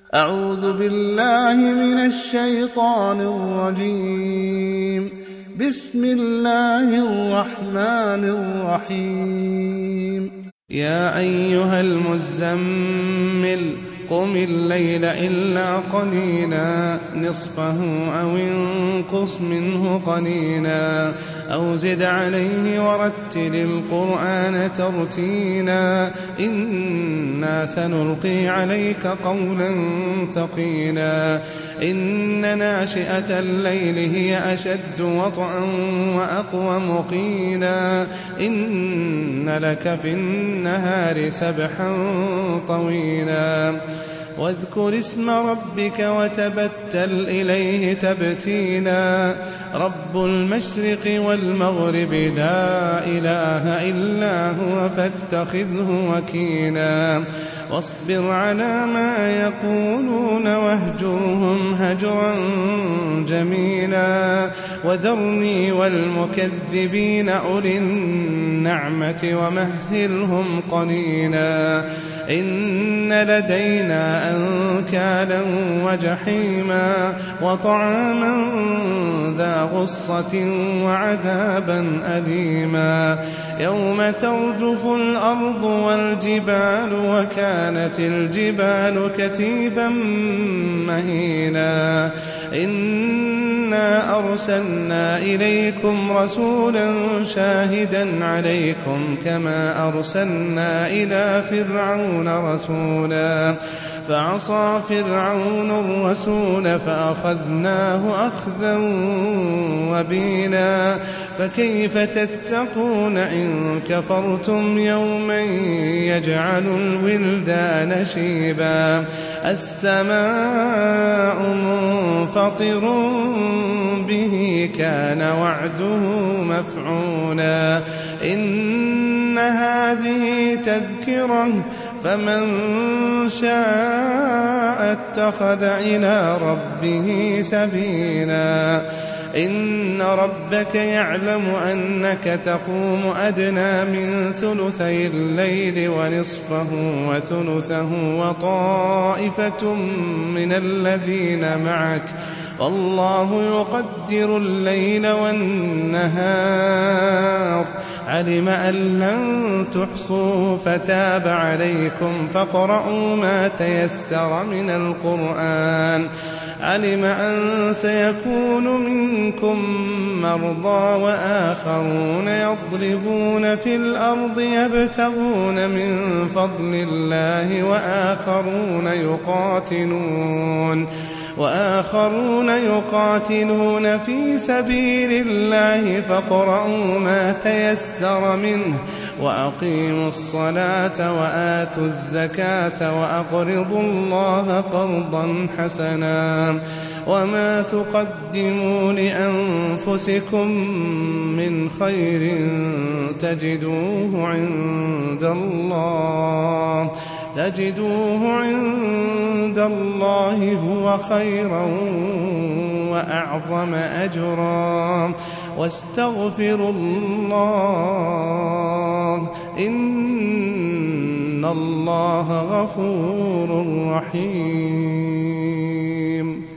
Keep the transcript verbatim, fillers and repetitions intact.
أعوذ بالله من الشيطان الرجيم. بسم الله الرحمن الرحيم. يا أيها المزمل قم الليل إلا قليلا نصفه أو انقص منه قليلا أو زد عليه ورتل القرآن ترتيلا إنا سنلقي عليك قولا ثقيلا إن ناشئة الليل هي أشد وطئا وأقوم قيلا إن لك في النهار سبحا طويلا واذكر اسم ربك وتبتل إليه تبتيلا رب المشرق والمغرب لا إله إلا هو فاتخذه وكيلا واصبر على ما يقولون واهجرهم هجرا جميلا وذرني والمكذبين أولي النعمة ومهلهم قليلا إن لدينا أنكالا وجحيما وطعاما ذا غصة وعذابا أليما يوم ترجف الأرض والجبال وكانت الجبال كثيبا مهينا إنا أرسلنا إليكم رسولا شاهدا عليكم كما أرسلنا إلى فرعون رسولا فعصى فرعون الرسول فأخذناه أخذا وبيلا فكيف تتقون إن كفرتم يوما يجعل الولدان شيبا السماء منفطر به كان وعده مفعولا إن هذه تذكرة فمن شاء اتخذ إلى ربه سبيلا إن ربك يعلم أنك تقوم أدنى من ثلثي الليل ونصفه وثلثه وطائفة من الذين معك والله يقدر الليل والنهار علم أن لن تحصوا فتاب عليكم فاقرؤوا ما تيسر من القرآن علم أن سيكون منكم مرضى وآخرون يضربون في الأرض يبتغون من فضل الله وآخرون يقاتلون وآخرون يقاتلون في سبيل الله فاقرؤوا ما تيسر منه وأقيموا الصلاة وآتوا الزكاة وأقرضوا الله قرضا حسنا وما تقدموا لأنفسكم من خير تجدوه عند الله تجدوه عند الله هو خيرا وأعظم أجرا واستغفروا الله إن الله غفور رحيم.